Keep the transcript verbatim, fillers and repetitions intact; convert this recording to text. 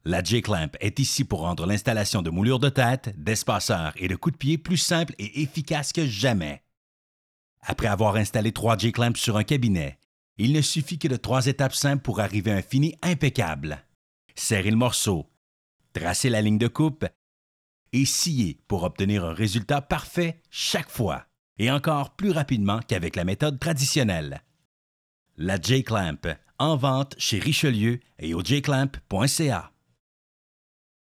La J-Clamp est ici pour rendre l'installation de moulures de tête, d'espaceurs et de coups de pied plus simple et efficace que jamais. Après avoir installé trois J-Clamps sur un cabinet, il ne suffit que de trois étapes simples pour arriver à un fini impeccable. Serrer le morceau, tracer la ligne de coupe et scier pour obtenir un résultat parfait chaque fois et encore plus rapidement qu'avec la méthode traditionnelle. La J-Clamp, en vente chez Richelieu et au j clamp point c a.